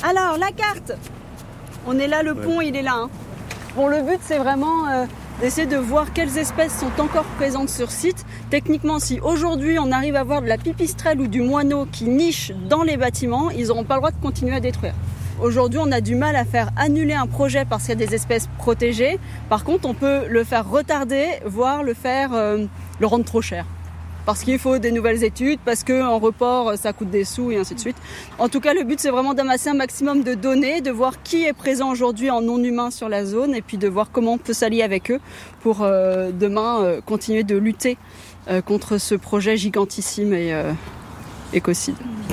Alors, la carte. On est là, le pont, il est là. Hein. Bon, le but, c'est vraiment d'essayer de voir quelles espèces sont encore présentes sur site. Techniquement, si aujourd'hui, on arrive à voir de la pipistrelle ou du moineau qui niche dans les bâtiments, ils n'auront pas le droit de continuer à détruire. Aujourd'hui, on a du mal à faire annuler un projet parce qu'il y a des espèces protégées. Par contre, on peut le faire retarder, voire le rendre trop cher. Parce qu'il faut des nouvelles études, parce qu'en report, ça coûte des sous et ainsi de suite. En tout cas, le but, c'est vraiment d'amasser un maximum de données, de voir qui est présent aujourd'hui en non-humain sur la zone et puis de voir comment on peut s'allier avec eux pour demain continuer de lutter contre ce projet gigantissime et écocide.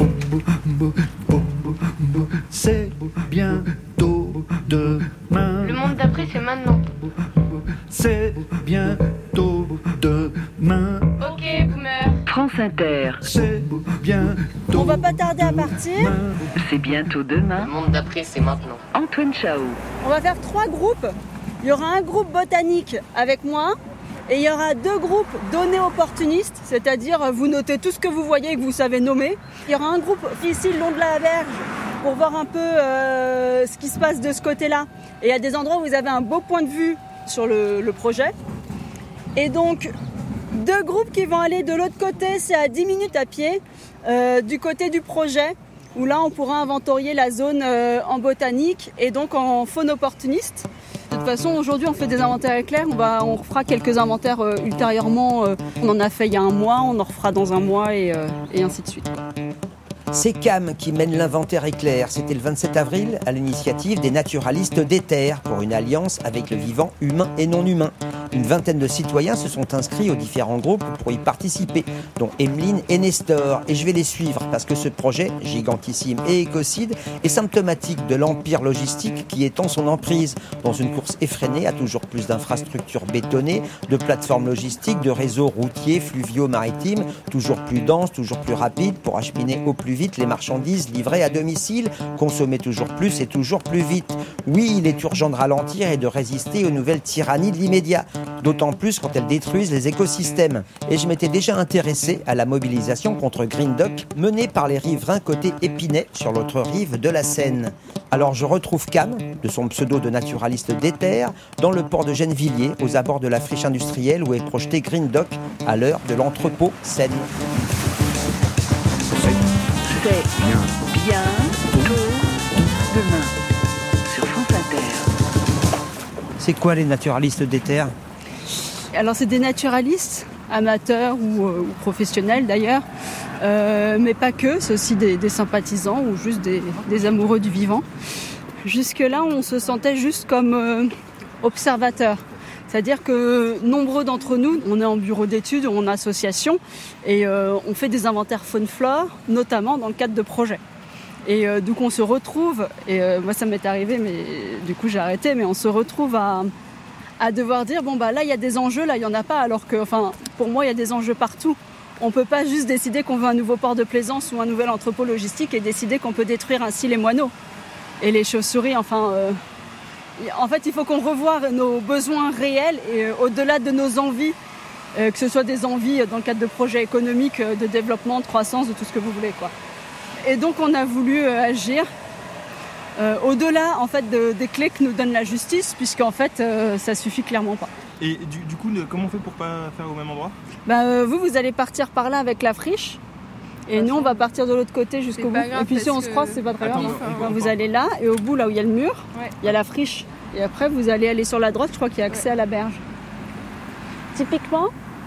C'est bientôt demain. Le monde d'après, c'est maintenant. C'est bientôt demain. Ok, boomer. France Inter. C'est bientôt. On va pas tarder à partir. C'est bientôt demain. Le monde d'après, c'est maintenant. Antoine Chao. On va faire 3 groupes. Il y aura un groupe botanique avec moi. Et il y aura 2 groupes données opportunistes, c'est-à-dire vous notez tout ce que vous voyez et que vous savez nommer. Il y aura un groupe ici le long de la berge pour voir un peu ce qui se passe de ce côté-là. Et il y a des endroits où vous avez un beau point de vue sur le projet. Et donc 2 groupes qui vont aller de l'autre côté, c'est à 10 minutes à pied, du côté du projet, où là on pourra inventorier la zone en botanique et donc en faune opportuniste. De toute façon, aujourd'hui, on fait des inventaires éclairs. On refera quelques inventaires ultérieurement. On en a fait il y a un mois, on en refera dans un mois et ainsi de suite. C'est Cam qui mène l'inventaire éclair. C'était le 27 avril à l'initiative des naturalistes d'Ether pour une alliance avec le vivant humain et non humain. Une vingtaine de citoyens se sont inscrits aux différents groupes pour y participer, dont Emeline et Nestor. Et je vais les suivre parce que ce projet, gigantissime et écocide, est symptomatique de l'empire logistique qui étend son emprise dans une course effrénée à toujours plus d'infrastructures bétonnées, de plateformes logistiques, de réseaux routiers, fluviaux, maritimes, toujours plus denses, toujours plus rapides pour acheminer au plus vite les marchandises livrées à domicile, consommer toujours plus et toujours plus vite. Oui, il est urgent de ralentir et de résister aux nouvelles tyrannies de l'immédiat. D'autant plus quand elles détruisent les écosystèmes. Et je m'étais déjà intéressé à la mobilisation contre Green Dock menée par les riverains côté Épinay sur l'autre rive de la Seine. Alors je retrouve Cam, de son pseudo de naturaliste d'Ether, dans le port de Gennevilliers, aux abords de la friche industrielle où est projeté Green Dock à l'heure de l'entrepôt Seine. C'est bientôt demain sur France Inter. C'est quoi les naturalistes d'Ether ? Alors c'est des naturalistes, amateurs ou professionnels d'ailleurs, mais pas que, c'est aussi des sympathisants ou juste des amoureux du vivant. Jusque-là, on se sentait juste comme observateurs. C'est-à-dire que nombreux d'entre nous, on est en bureau d'études ou en association et on fait des inventaires faune-flore, notamment dans le cadre de projets. Et donc on se retrouve, et moi ça m'est arrivé, mais du coup j'ai arrêté, mais on se retrouve à devoir dire, bon bah là il y a des enjeux, là il n'y en a pas, alors que pour moi il y a des enjeux partout. On ne peut pas juste décider qu'on veut un nouveau port de plaisance ou un nouvel entrepôt logistique et décider qu'on peut détruire ainsi les moineaux et les chauves-souris, En fait, il faut qu'on revoie nos besoins réels et au-delà de nos envies, que ce soit des envies dans le cadre de projets économiques, de développement, de croissance, de tout ce que vous voulez, quoi. Et donc, on a voulu agir au-delà en fait, des clés que nous donne la justice, puisqu'en fait, ça suffit clairement pas. Et du coup, comment on fait pour pas faire au même endroit ? Vous allez partir par là avec la friche. Et nous, on va partir de l'autre côté jusqu'au bout. Et puis si on se croise, c'est pas très grave. Vous allez là, et au bout, là où il y a le mur, il y a la friche. Et après, vous allez aller sur la droite, je crois qu'il y a accès à la berge. Typiquement,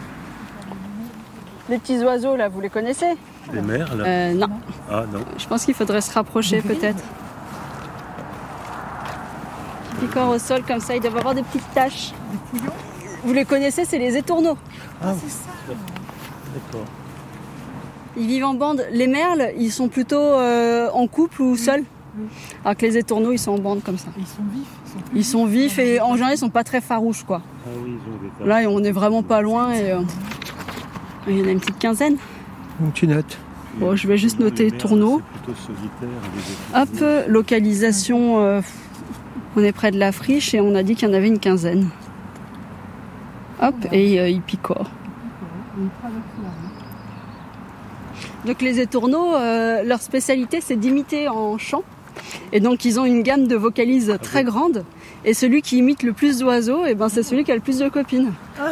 les petits oiseaux, là, vous les connaissez ? Les merles ? Non. Ah non. Je pense qu'il faudrait se rapprocher, peut-être. Qui picorent au sol, comme ça, ils doivent avoir des petites taches. Des pouillons ? Vous les connaissez, c'est les étourneaux. Ah, c'est ça. D'accord. Ils vivent en bande. Les merles, ils sont plutôt en couple ou seuls. Alors que les étourneaux, ils sont en bande comme ça. Ils sont vifs et en général, ils sont pas très farouches, quoi. Ah oui, ils ont des... Là, on est vraiment pas loin et il y en a une petite quinzaine. Donc tu notes. Bon, je vais juste noter tourneaux. Hop, localisation. On est près de la friche et on a dit qu'il y en avait une quinzaine. Hop, et ils picorent. Donc les étourneaux, leur spécialité, c'est d'imiter en chant Et donc ils ont une gamme de vocalises très grande. Et celui qui imite le plus d'oiseaux, c'est celui qui a le plus de copines.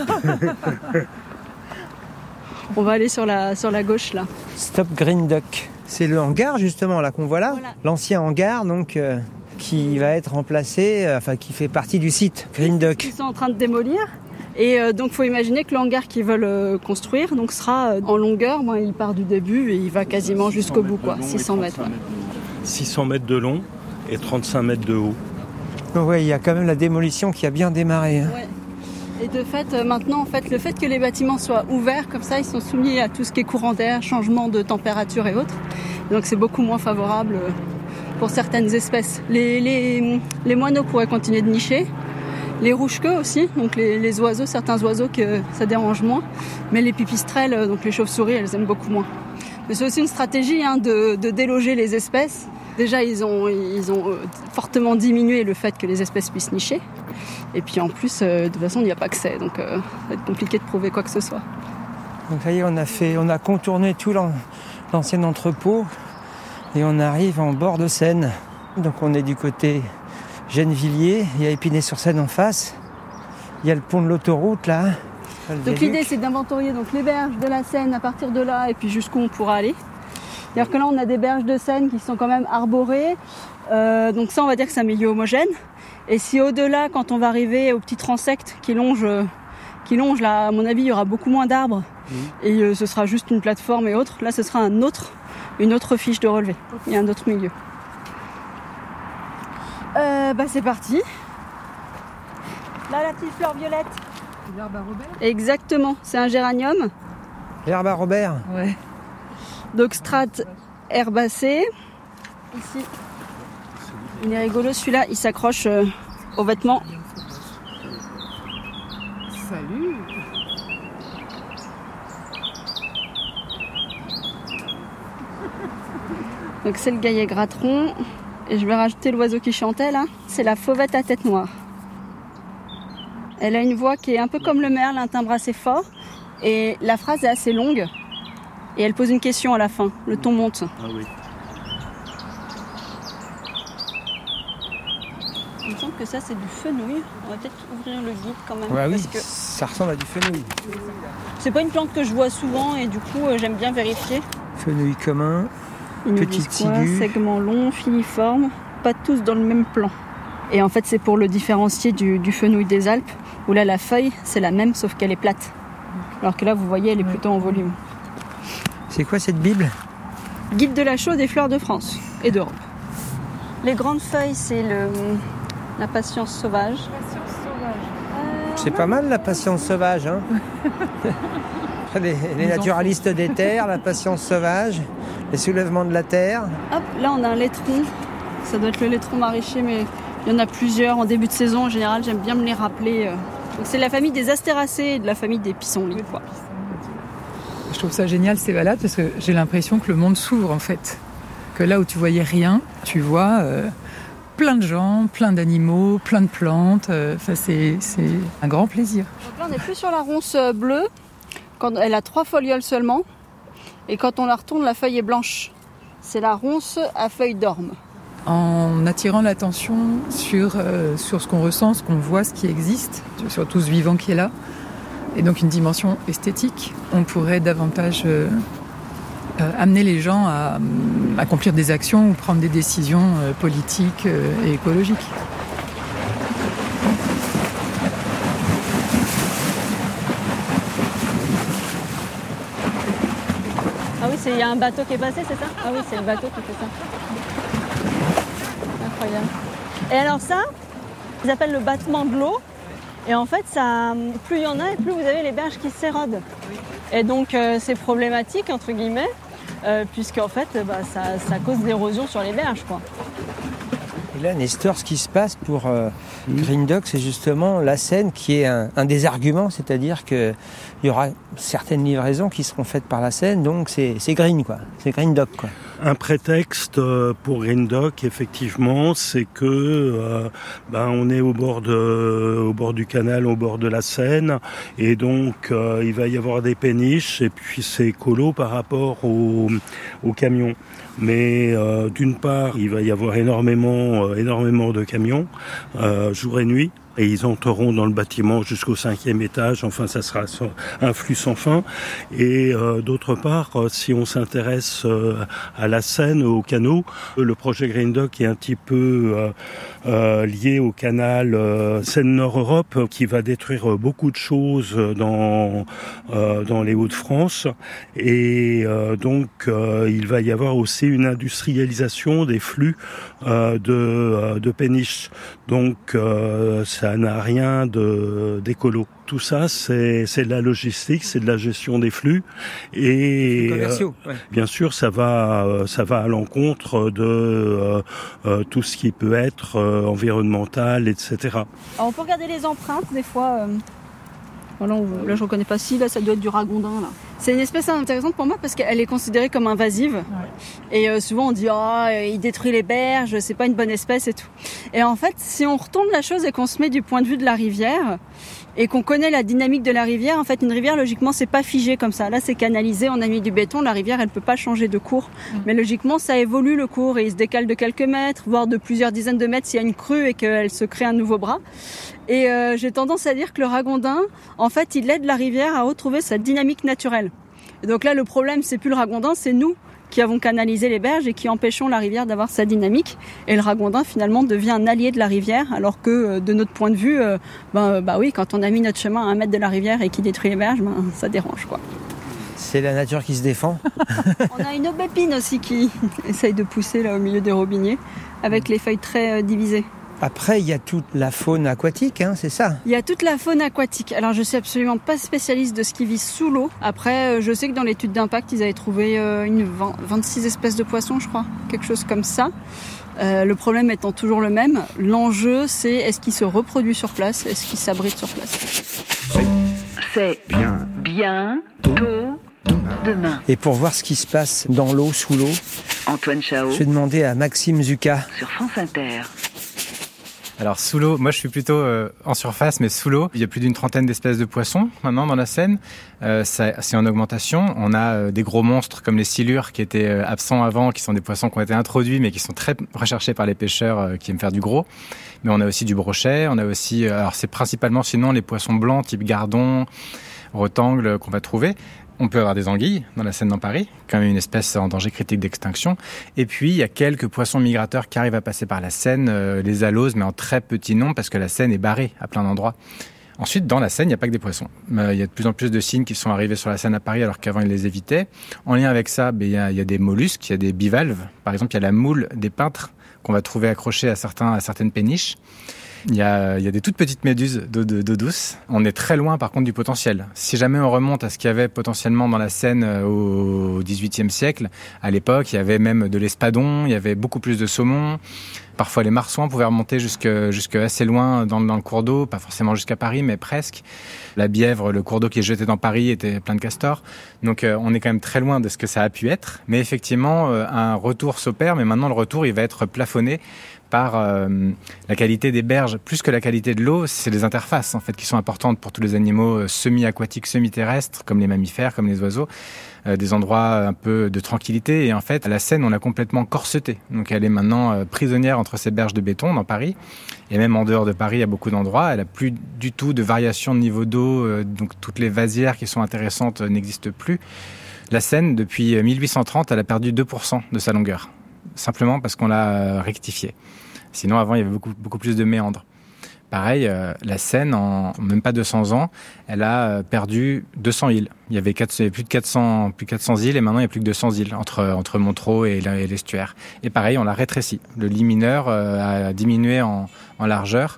On va aller sur la gauche là. Stop Green Duck. C'est le hangar justement là qu'on voit là. Voilà. L'ancien hangar donc qui va être remplacé, qui fait partie du site Green Duck. Ils sont en train de démolir. Et donc il faut imaginer que le hangar qu'ils veulent construire sera en longueur. Il part du début et il va quasiment jusqu'au bout, 600 mètres. 600 mètres de long et 35 mètres de haut. Donc il y a quand même la démolition qui a bien démarré. Hein. Ouais. Et de fait, maintenant, le fait que les bâtiments soient ouverts comme ça, ils sont soumis à tout ce qui est courant d'air, changement de température et autres. Donc c'est beaucoup moins favorable pour certaines espèces. Les moineaux pourraient continuer de nicher. Les rouge-queues aussi, donc les oiseaux, certains oiseaux que ça dérange moins. Mais les pipistrelles, donc les chauves-souris, elles aiment beaucoup moins. Mais c'est aussi une stratégie de déloger les espèces. Déjà, ils ont fortement diminué le fait que les espèces puissent nicher. Et puis en plus, de toute façon, il n'y a pas accès. Donc ça va être compliqué de prouver quoi que ce soit. Donc ça y est, on a contourné tout l'ancien entrepôt et on arrive en bord de Seine. Donc on est du côté Gennevilliers, il y a Épinay-sur-Seine en face. Il y a le pont de l'autoroute là. Donc l'idée c'est d'inventorier les berges de la Seine à partir de là et puis jusqu'où on pourra aller. C'est-à-dire que là on a des berges de Seine qui sont quand même arborées. Donc ça on va dire que c'est un milieu homogène. Et si au-delà, quand on va arriver au petit transect qui longe là, à mon avis il y aura beaucoup moins d'arbres. Et ce sera juste une plateforme et autres. Là ce sera une autre fiche de relevé. Il y a un autre milieu. C'est parti. Là la petite fleur violette. L'herbe à Robert. Exactement, c'est un géranium. L'herbe à Robert. Ouais. Donc strate herbacée. Ici. Il est rigolo celui-là, il s'accroche aux vêtements. Salut. Donc c'est le gaillet gratteron. Et je vais rajouter l'oiseau qui chantait là. C'est la fauvette à tête noire. Elle a une voix qui est un peu comme le merle, un timbre assez fort. Et la phrase est assez longue. Et elle pose une question à la fin. Le ton monte. Ah oui. Il me semble que ça c'est du fenouil. On va peut-être ouvrir le guide quand même. Ouais, oui, parce que ça ressemble à du fenouil. c'est pas une plante que je vois souvent et du coup j'aime bien vérifier. Fenouil commun. Ils nous Petite disent quoi ? ciguë. Segment long, filiforme, pas tous dans le même plan. Et en fait, c'est pour le différencier du fenouil des Alpes, où là, la feuille, c'est la même, sauf qu'elle est plate. Alors que là, vous voyez, elle est plutôt en volume. C'est quoi cette Bible ? Guide de la chaux des fleurs de France et d'Europe. Les grandes feuilles, c'est la patience sauvage. C'est pas mal la patience sauvage, hein. Les naturalistes des terres, la patience sauvage, les soulèvements de la terre. Hop, là on a un laitron. Ça doit être le laitron maraîcher, mais il y en a plusieurs en début de saison. En général, j'aime bien me les rappeler. Donc, c'est la famille des astéracées et de la famille des pissenlits, quoi. Je trouve ça génial ces balades parce que j'ai l'impression que le monde s'ouvre en fait. Que là où tu voyais rien, tu vois plein de gens, plein d'animaux, plein de plantes. C'est un grand plaisir. Donc là on n'est plus sur la ronce bleue. Quand elle a 3 folioles seulement. Et quand on la retourne, la feuille est blanche. C'est la ronce à feuilles d'orme. En attirant l'attention sur ce qu'on ressent, ce qu'on voit, ce qui existe, sur tout ce vivant qui est là, et donc une dimension esthétique, on pourrait davantage amener les gens à accomplir des actions ou prendre des décisions politiques et écologiques. Ah oui, il y a un bateau qui est passé, c'est ça ? Ah oui, c'est le bateau qui fait ça. Incroyable. Et alors ça, ils appellent le battement de l'eau. Et en fait, plus il y en a, et plus vous avez les berges qui s'érodent. Et donc, c'est problématique, entre guillemets, puisqu'en fait, ça cause de l'érosion sur les berges, quoi. Et là, Nestor, ce qui se passe pour Green Duck, c'est justement la Seine qui est un des arguments, c'est-à-dire qu'il y aura certaines livraisons qui seront faites par la Seine, donc c'est green, quoi. C'est Green Duck, quoi. Un prétexte pour Green Dock, effectivement, c'est que on est au bord du canal, au bord de la Seine, et donc il va y avoir des péniches, et puis c'est écolo par rapport aux camions. Mais d'une part, il va y avoir énormément de camions, jour et nuit. Et ils entreront dans le bâtiment jusqu'au 5e étage. Enfin, ça sera un flux sans fin. Et d'autre part, si on s'intéresse à la Seine, au canot, le projet Green Dock est un petit peu lié au canal Seine-Nord-Europe, qui va détruire beaucoup de choses dans les Hauts-de-France. Et donc, il va y avoir aussi une industrialisation des flux de péniches. Donc, ça n'a rien d'écolo. Tout ça, c'est de la logistique, c'est de la gestion des flux. Et commerciaux, ouais. Bien sûr, ça va à l'encontre de tout ce qui peut être environnemental, etc. Alors, on peut regarder les empreintes, des fois. Voilà, là, je reconnais pas. Si, là, ça doit être du ragondin, là. C'est une espèce intéressante pour moi parce qu'elle est considérée comme invasive. Ouais. Et souvent, on dit il détruit les berges, c'est pas une bonne espèce et tout. Et en fait, si on retourne la chose et qu'on se met du point de vue de la rivière et qu'on connaît la dynamique de la rivière, en fait, une rivière, logiquement, c'est pas figé comme ça. Là, c'est canalisé, on a mis du béton. La rivière, elle peut pas changer de cours. Mais logiquement, ça évolue le cours et il se décale de quelques mètres, voire de plusieurs dizaines de mètres s'il y a une crue et qu'elle se crée un nouveau bras. Et j'ai tendance à dire que le ragondin, en fait, il aide la rivière à retrouver sa dynamique naturelle. Et donc là, le problème, c'est plus le ragondin, c'est nous qui avons canalisé les berges et qui empêchons la rivière d'avoir sa dynamique. Et le ragondin, finalement, devient un allié de la rivière, alors que, de notre point de vue, oui, quand on a mis notre chemin à 1 mètre de la rivière et qui détruit les berges, ça dérange, quoi. C'est la nature qui se défend. On a une aubépine aussi qui essaye de pousser là au milieu des robiniers, avec les feuilles très divisées. Après, il y a toute la faune aquatique, c'est ça ? Il y a toute la faune aquatique. Alors, je suis absolument pas spécialiste de ce qui vit sous l'eau. Après, je sais que dans l'étude d'impact, ils avaient trouvé 26 espèces de poissons, je crois. Quelque chose comme ça. Le problème étant toujours le même. L'enjeu, c'est est-ce qu'il se reproduit sur place ? Est-ce qu'il s'abrite sur place ? C'est bien tôt demain. Et pour voir ce qui se passe dans l'eau, sous l'eau, Antoine Chao je vais demander à Maxime Zucca. Sur France Inter. Alors sous l'eau, moi je suis plutôt en surface, mais sous l'eau, il y a plus d'une trentaine d'espèces de poissons maintenant dans la Seine. C'est en augmentation. On a des gros monstres comme les silures qui étaient absents avant, qui sont des poissons qui ont été introduits, mais qui sont très recherchés par les pêcheurs qui aiment faire du gros. Mais on a aussi du brochet, on a aussi, alors c'est principalement sinon les poissons blancs type gardon, retangles qu'on va trouver. On peut avoir des anguilles dans la Seine dans Paris, quand même une espèce en danger critique d'extinction. Et puis, il y a quelques poissons migrateurs qui arrivent à passer par la Seine, les aloses, mais en très petit nombre, parce que la Seine est barrée à plein d'endroits. Ensuite, dans la Seine, il n'y a pas que des poissons. Il y a de plus en plus de cygnes qui sont arrivés sur la Seine à Paris, alors qu'avant, ils les évitaient. En lien avec ça, il y a des mollusques, il y a des bivalves. Par exemple, il y a la moule des peintres qu'on va trouver accrochée à certaines péniches. Il y a des toutes petites méduses d'eau douce. On est très loin par contre du potentiel. Si jamais on remonte à ce qu'il y avait potentiellement dans la Seine au XVIIIe siècle, à l'époque, il y avait même de l'espadon, il y avait beaucoup plus de saumon. Parfois les marsouins pouvaient remonter jusque assez loin dans le cours d'eau, pas forcément jusqu'à Paris, mais presque. La Bièvre, le cours d'eau qui est jeté dans Paris, était plein de castors. Donc on est quand même très loin de ce que ça a pu être. Mais effectivement, un retour s'opère, mais maintenant le retour il va être plafonné par la qualité des berges, plus que la qualité de l'eau, c'est les interfaces en fait qui sont importantes pour tous les animaux semi-aquatiques, semi-terrestres, comme les mammifères, comme les oiseaux, des endroits un peu de tranquillité. Et en fait, la Seine, on l'a complètement corsetée. Donc elle est maintenant prisonnière entre ces berges de béton dans Paris. Et même en dehors de Paris, à beaucoup d'endroits, elle n'a plus du tout de variation de niveau d'eau. Donc toutes les vasières qui sont intéressantes n'existent plus. La Seine, depuis 1830, elle a perdu 2% de sa longueur. Simplement parce qu'on l'a rectifiée. Sinon, avant, il y avait beaucoup plus de méandres. Pareil, la Seine, en même pas 200 ans, elle a perdu 200 îles. Il y avait plus de 400 îles et maintenant il n'y a plus que 200 îles entre Montreux et l'estuaire. Et pareil, on l'a rétréci. Le lit mineur a diminué en largeur.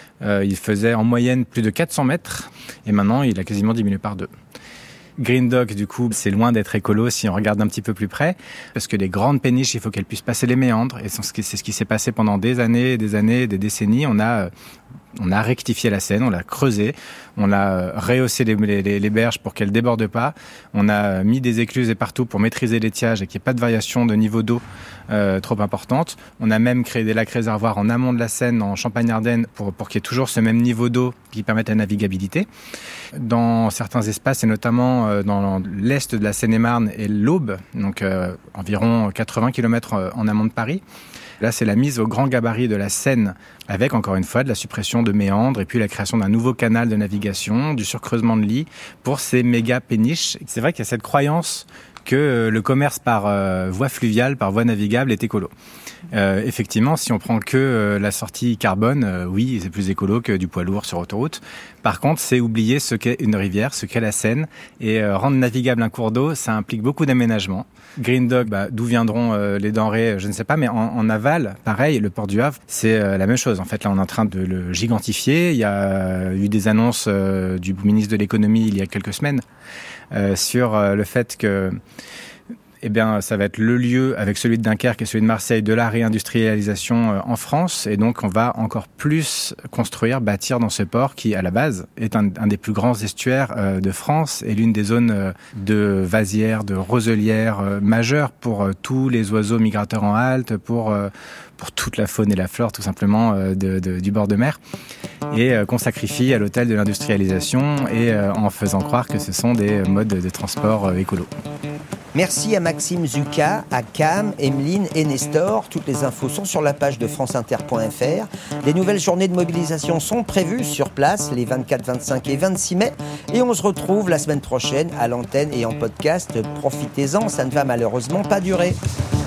Il faisait en moyenne plus de 400 mètres et maintenant il a quasiment diminué par 2. Green Dock, du coup, c'est loin d'être écolo si on regarde un petit peu plus près, parce que les grandes péniches, il faut qu'elles puissent passer les méandres, et c'est ce qui s'est passé pendant des années, des décennies. On a On a rectifié la Seine, on l'a creusée, on a rehaussé les berges pour qu'elles débordent pas. On a mis des écluses partout pour maîtriser l'étiage et qu'il n'y ait pas de variation de niveau d'eau trop importante. On a même créé des lacs réservoirs en amont de la Seine, en Champagne-Ardenne, pour qu'il y ait toujours ce même niveau d'eau qui permette la navigabilité. Dans certains espaces, et notamment dans l'est de la Seine-et-Marne et l'Aube, donc environ 80 km en amont de Paris. Là, c'est la mise au grand gabarit de la Seine, avec encore une fois de la suppression de méandres et puis la création d'un nouveau canal de navigation, du surcreusement de lits pour ces méga péniches. C'est vrai qu'il y a cette croyance que le commerce par voie fluviale, par voie navigable est écolo. Effectivement, si on prend que la sortie carbone, oui, c'est plus écolo que du poids lourd sur autoroute. Par contre, c'est oublier ce qu'est une rivière, ce qu'est la Seine. Et rendre navigable un cours d'eau, ça implique beaucoup d'aménagement. Green Dock, d'où viendront les denrées, je ne sais pas, mais en aval, pareil, le port du Havre, c'est la même chose. En fait, là, on est en train de le gigantifier. Il y a eu des annonces du ministre de l'économie il y a quelques semaines sur le fait que ça va être le lieu, avec celui de Dunkerque et celui de Marseille, de la réindustrialisation en France. Et donc, on va encore plus bâtir dans ce port qui, à la base, est un des plus grands estuaires de France et l'une des zones de vasières, de roselières majeures pour tous les oiseaux migrateurs en halte, pour toute la faune et la flore, tout simplement, du bord de mer. Et qu'on sacrifie à l'autel de l'industrialisation et en faisant croire que ce sont des modes de transport écolos. Merci à Maxime Zucca, à Cam, Emeline et Nestor. Toutes les infos sont sur la page de franceinter.fr. Les nouvelles journées de mobilisation sont prévues sur place les 24, 25 et 26 mai. Et on se retrouve la semaine prochaine à l'antenne et en podcast. Profitez-en, ça ne va malheureusement pas durer.